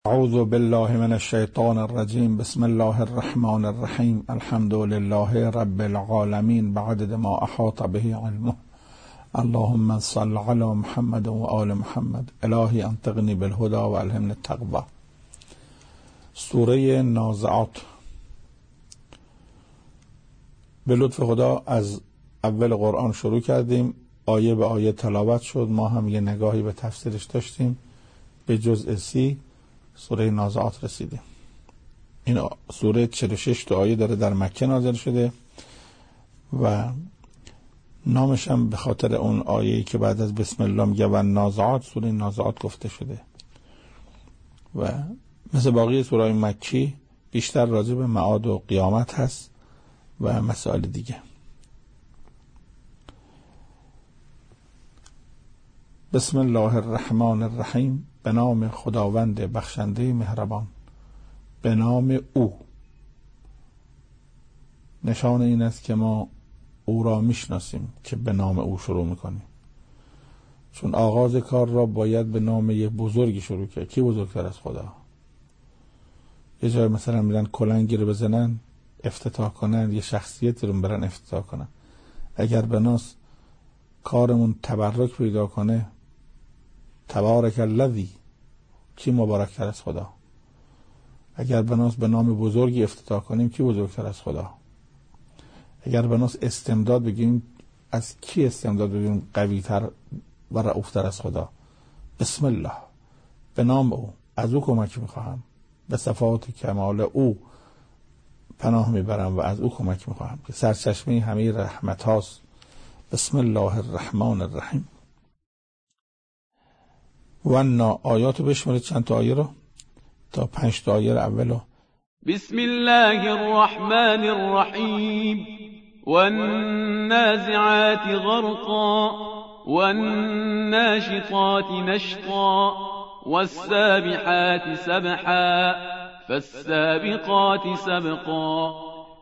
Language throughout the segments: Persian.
اعوذ بالله من الشیطان الرجیم. بسم الله الرحمن الرحیم. الحمد لله رب العالمین بعدد ما احاط به علمه. اللهم صل علی محمد و آل محمد. الهی انطقنی بالهدى و الهمنی التقوی. سوره نازعات. به لطف خدا از اول قرآن شروع کردیم، آیه به آیه تلاوت شد، ما هم یه نگاهی به تفسیرش داشتیم. به جزء 30 سوره نازعات رسیدیم. این سوره 46 تا آیه داره، در مکه نازل شده و نامش هم به خاطر اون آیه‌ای که بعد از بسم الله میگه و نازعات، سوره نازعات گفته شده و مثل باقی سوره‌های مکی بیشتر راجع به معاد و قیامت هست و مسائل دیگه. بسم الله الرحمن الرحیم. به نام خداوند بخشنده مهربان. به نام او. نشان این است که ما او را میشناسیم که به نام او شروع میکنیم، چون آغاز کار را باید به نام یک بزرگی شروع کرد. کی بزرگتر از خدا؟ یه جای مثلا میرن کلنگی رو بزنن افتتاح کنن، یه شخصیتی رو برن افتتاح کنن. اگر بناس کارمون تبرک پیدا کنه، تبارک الذی، کی مبارکتر از خدا؟ اگر بناس به نام بزرگی افتتاح کنیم، کی بزرگتر از خدا؟ اگر بناس استمداد بگیم، از کی استمداد بگیم قویتر و رؤوفتر از خدا؟ بسم الله، به نام او، از او کمک میخواهم، به صفات کمال او پناه میبرم و از او کمک میخواهم که سرچشمه همه رحمت هاست. بسم الله الرحمن الرحیم. و آیاتو بشمارید، چند تا آیه رو، تا 5 تا آیه اولو. بسم الله الرحمن الرحیم. والنازعات غرقا والناشطات نشطا والسابحات سبحا فالسابقات سبقا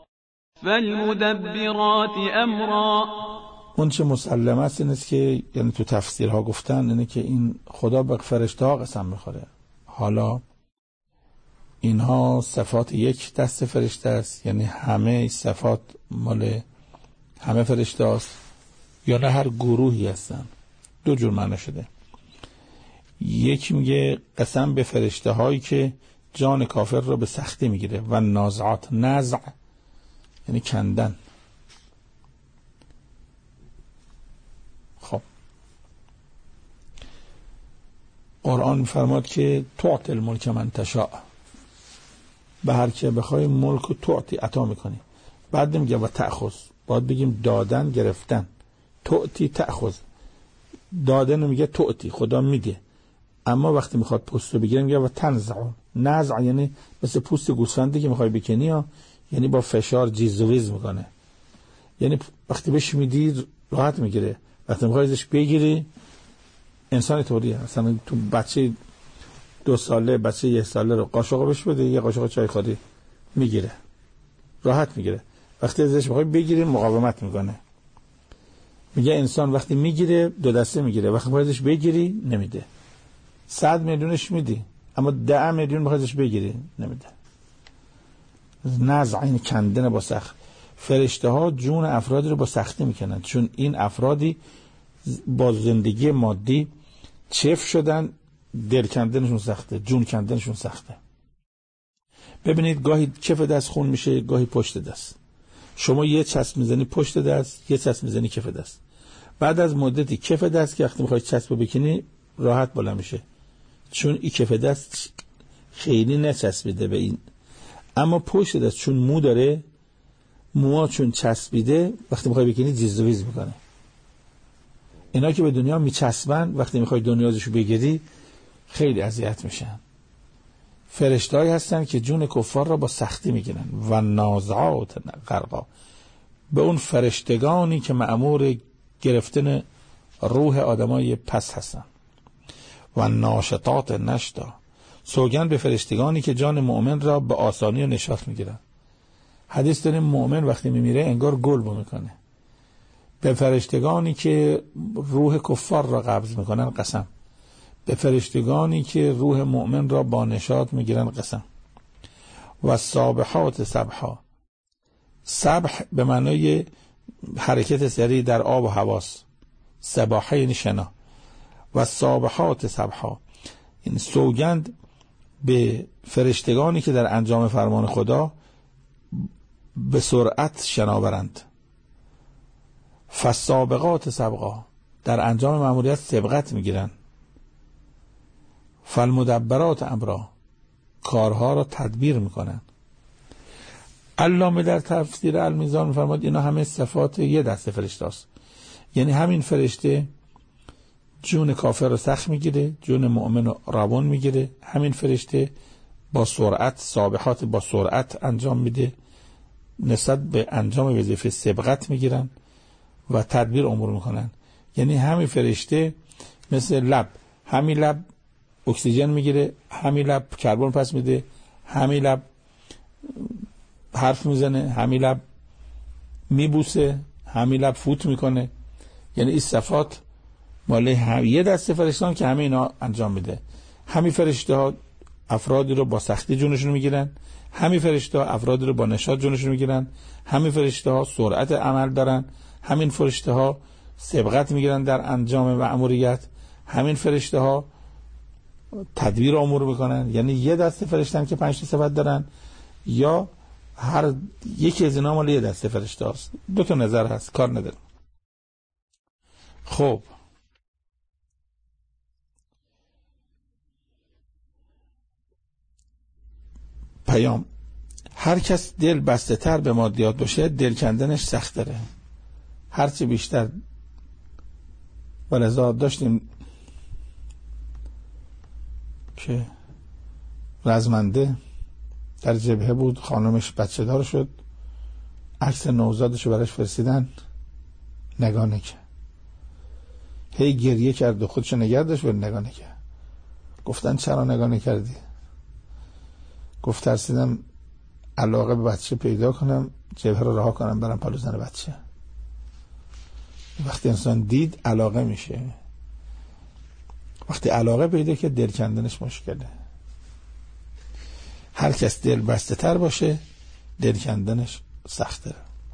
فالمدبرات امرا. اون چه مسلمه است این است که یعنی تو تفسیرها گفتن اینه که این خدا به فرشته ها قسم میخوره. حالا اینها صفات یک دست فرشته است، یعنی همه صفات مال همه فرشته است، یا نه هر گروهی هستن؟ دو جور معنی شده. یکی میگه قسم به فرشته هایی که جان کافر رو به سختی میگیره. و نازعات، نزع یعنی کندن. خب قرآن میفرماد که تعطی الملک من تشاء، به هر که بخوای ملک رو تعطی عطا میکنی. بعد نمیگه و تأخذ، باید بگیم دادن گرفتن. تعطی تأخذ، دادن میگه تعطی، خدا میده، اما وقتی میخواد پوست رو بگیره میگه و تنزع. نزع یعنی مثل پوست گوسفندی که میخوای بکنی ها، یعنی با فشار جیز و ویز میکنه، یعنی وقتی بهش میدی راحت میگیره، وقتی میخوای ازش بگیری انسان طوریه. مثلا تو بچه 2 ساله، بچه 1 ساله رو قاشق بهش بده، یه قاشق چای خوری میگیره، راحت میگیره. وقتی ازش میخوای بگیری مقاومت میکنه. میگه انسان وقتی میگیره 2 دسته میگیره، وقتی میخوای ازش بگیری نمیده. 100 میلیونش میدی، اما 10 میلیون میخوای ازش بگیری نمیده. نزع این کندن با سخت. فرشته ها جون افرادی رو با سختی میکنن، چون این افرادی با زندگی مادی چف شدن، دل کندنشون سخته، جون کندنشون سخته. ببینید گاهی کف دست خون میشه، گاهی پشت دست. شما یه چسب میزنی پشت دست، یه چسب میزنی کف دست. بعد از مدتی کف دست که وقتی میخوای چسب بکنی راحت بالا میشه، چون این کف دست خیلی نچسبیده به این. اما پشت دست چون مو داره، موها چون چسبیده، وقتی میخوای بکنی جیز و ویز میکنه. اینا که به دنیا میچسبن، وقتی میخوای دنیازشو بگیری خیلی اذیت میشن. فرشته‌ای هستن که جون کفار را با سختی میگیرن. و نازعات غرقا، به اون فرشتگانی که مأمور گرفتن روح آدمای پس هستن. و ناشطات نشطا، سوگند به فرشتگانی که جان مؤمن را به آسانی و نشاط میگیرن. حدیث داریم مؤمن وقتی میمیره انگار گل بو میکنه. به فرشتگانی که روح کفار را قبض میکنن قسم. به فرشتگانی که روح مؤمن را با نشاط میگیرن قسم. و سابحات سبحا، سبح به معنای حرکت سریع در آب و هواست، سباحه یعنی شنا. و سابحات سبحا، این سوگند به فرشتگانی که در انجام فرمان خدا به سرعت شناورند. فالسابقات سبقا، در انجام مأموریت سبقت میگیرن. فالمدبرات امرا، کارها را تدبیر میکنن. علامه در تفسیر المیزان میفرماد اینا همه صفات یه دسته فرشته است. یعنی همین فرشته جون کافر رو سخت میگیره، جون مؤمن رو روان میگیره. همین فرشته با سرعت، سابحات با سرعت انجام میده، نسبت به انجام وظیفه سبقت میگیرن و تدبیر امور میکنن. یعنی همین فرشته مثل لب، همین لب اکسیژن میگیره، همین لب کربن پس میده، همین لب حرف میزنه، همین لب میبوسه، همین لب فوت میکنه. یعنی این صفات مال یه دسته فرشتان که همه اینا انجام میده. همین فرشته ها افرادی رو با سختی جونشون میگیرن، همین فرشته ها افرادی رو با نشاط جونشون میگیرن، همین فرشته ها سرعت عمل دارن، همین فرشته ها سبقت میگیرن در انجام مأموریت، همین فرشته ها تدبیر امور میکنن. یعنی یه دسته فرشتن که 5 صفت دارن، یا هر یکی از اینا مال یه دسته فرشته هست. 2 تا نظر هست، کار نداره. خب پیام: هر کس دل بسته تر به مادیات باشه دل کندنش سخت داره. هرچی بیشتر ولذا داشتیم که رزمنده در جبهه بود، خانمش بچه دار شد، عکس نوزادش رو براش فرستیدن، نگاه نکرد، هی گریه کرد و خودشو نگه داشت ولی نگاه نکرد. گفتن چرا نگاه نکردی؟ گفت ترسیدم علاقه به بچه پیدا کنم، جبهه رو رها کنم برم پلو زن بچه. وقتی انسان دید علاقه میشه، وقتی علاقه پیدا که دل کندنش مشکله. هر کس دل بسته تر باشه دل کندنش سخته.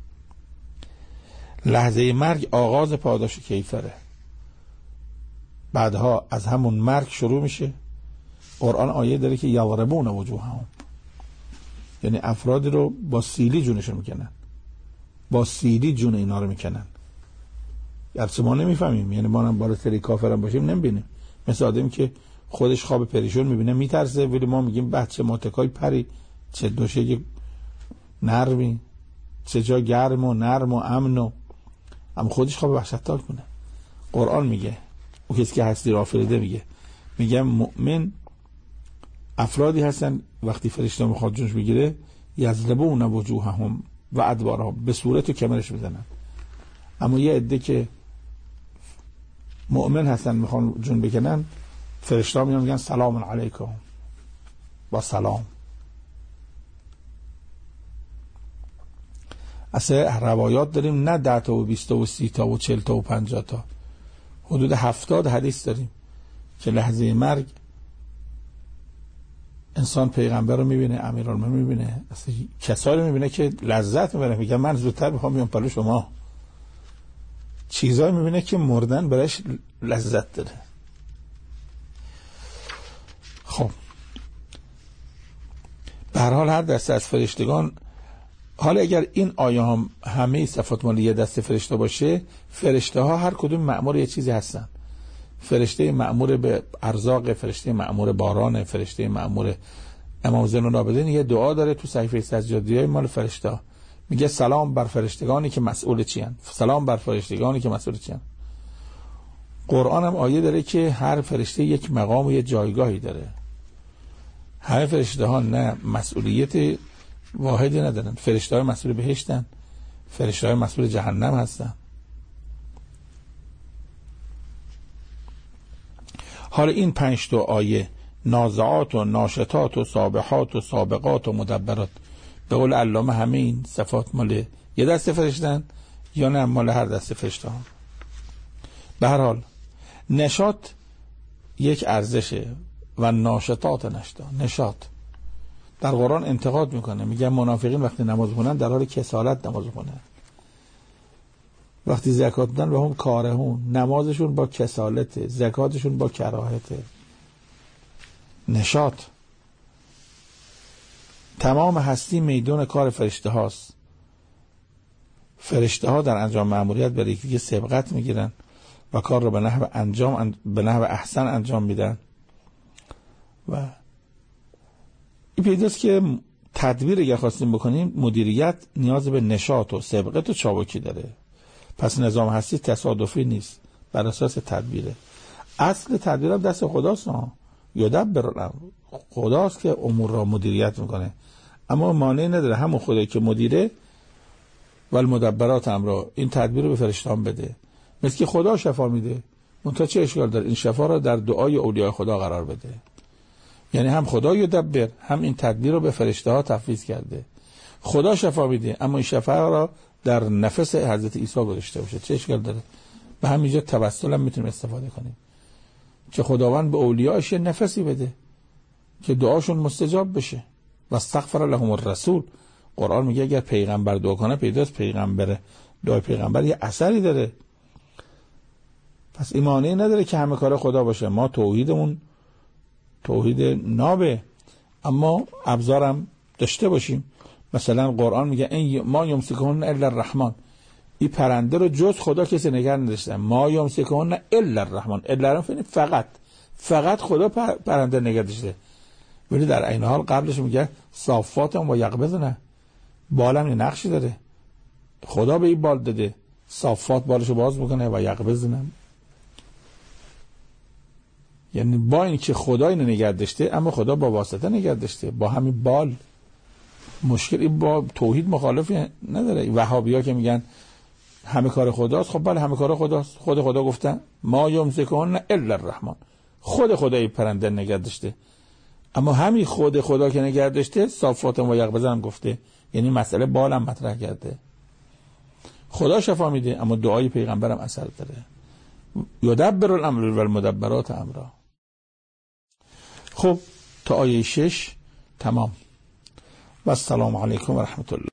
لحظه مرگ آغاز پاداش کیفره، بعدها از همون مرگ شروع میشه. قرآن آیه داره که یضربون وجوههم، یعنی افرادی رو با سیلی جونشون میکنن، با سیلی جون اینا رو میکنن. گرچه ما نمیفهمیم، یعنی ما هم بالاتری کافرم باشیم نمیبینیم، مثل آدمی که خودش خواب پریشون میبینه میترسه، ولی ما میگیم بچه ماتکای پری، چه دوشه نرمی، چه جا گرم و نرم و امن و اما خودش خواب وحشتناک کنه. قرآن میگه، او کسی که هستی را آفریده میگه مؤمن افرادی هستن وقتی فرشته میخواد جونش بگیره یضربون وجوههم و ادبارهم، به صورت و کمرش بزنن. اما یه عده که مؤمن هستن میخوان جون بکنن، فرشته ها میگن سلام علیکم، با سلام. اصلا روایات داریم نه 10 تا و 20 تا و 30 تا و 40 تا و 50 تا، حدود 70 حدیث داریم که لحظه مرگ انسان پیغمبر رو میبینه، امیرالمومنین میبینه، اصلا کسایی رو میبینه که لذت میبره، میگه من زودتر میخوام بیام پلو شما. چیزایی میبینه که مردن برایش لذت داره. خب به هر حال هر دسته از فرشتگان، حالا اگر این آیه هم همه صفات مال یه دسته فرشته باشه، فرشته ها هر کدوم مأمور یه چیزی هستن. فرشته مأمور به ارزاق، فرشته مأمور باران، فرشته مأمور. امام زین العابدین یه دعا داره تو صحیفه سجادیه مال فرشته ها، میگه سلام بر فرشتگانی که مسئول چیان، سلام بر فرشتگانی که مسئول چیان. قرآن هم آیه داره که هر فرشته یک مقام و یک جایگاهی داره. همه فرشته ها نه مسئولیت واحدی ندارن، فرشته های مسئول بهشتن، فرشته های مسئول جهنم هستن. حالا این 5 تا آیه نازعات و ناشطات و سابحات و سابقات و مدبرات، به قول علامه همه این صفات مال یه دسته فرشتن یا نه مال هر دسته فرشته ها؟ به هر حال نشاط یک ارزشه و ناشطات نشاط. در قرآن انتقاد میکنه، میگه منافقین وقتی نماز خونن در حال کسالت نماز خونن، وقتی زکات میدن و هم کارهون، نمازشون با کسالته، زکاتشون با کراهته. نشاط. تمام هستی میدون کار فرشته هاست. فرشته ها در انجام مأموریت برای یکی سبقت میگیرن و کار رو به نحو احسن انجام میدن. و این پیداست که تدبیر اگر خواستیم بکنیم، مدیریت نیاز به نشاط و سبقت و چابکی داره. پس نظام هستی تصادفی نیست، بر اساس تدبیره. اصل تدبیر هم دست خداست. یدبر الامر، خداست که امور را مدیریت میکنه، اما مانع نداره همون خدایی که مدیره و المدبرات امر، این تدبیر رو به فرشته‌ها بده. مثل که خدا شفا میده، منتها چه اشکال داره این شفا را در دعای اولیاء خدا قرار بده؟ یعنی هم خدا یدبر، هم این تدبیر رو به فرشته‌ها تفویض کرده. خدا شفا میده، اما این شفا را در نفس حضرت عیسی گذاشته باشه، چه اشکال داره؟ به همینجا توسل هم میتونیم استفاده کنیم که خداوند به اولیاءش یه نفسی بده که دعاشون مستجاب بشه. و استغفر لهم الرسول. قرآن میگه اگر پیغمبر دعا کنه، پیداست پیغمبر دعای پیغمبر یه اثری داره. پس ایمانی نداره که همه کار خدا باشه. ما توحیدمون توحید نابه، اما ابزارم داشته باشیم. مثلا قرآن میگه این ما یمسکهن الا الرحمن، این پرنده رو جز خدا کسی نگه نداشته. ما یمسکهن الا الرحمن، الا فقط خدا پرنده نگه داشته. ولی در این حال قبلش میگه صافات و یقبضن، بالم یه نقشی داره، خدا به این بال داده، صافات بالشو باز میکنه و یقبضن، یعنی با این که خدا اینو نگه داشته، اما خدا با واسطه نگه داشته، با همین بال. مشکلی با توحید مخالفی نداره. وهابی‌ها که میگن همه کار خداست، خب بله همه کار خداست. خود خدا گفتن ما یمسکهن الا الرحمن، خود خدا این پرنده نگه داشته، اما همین خود خدا که نگه داشته صافات و یقبضن هم گفته، یعنی مسئله بالم مطرح کرده. خدا شفا میده، اما دعای پیغمبرم اثر داره. یدبر الامر و المدبرات امرا. خب تا آیه 6 تمام. و السلام علیکم و رحمت الله.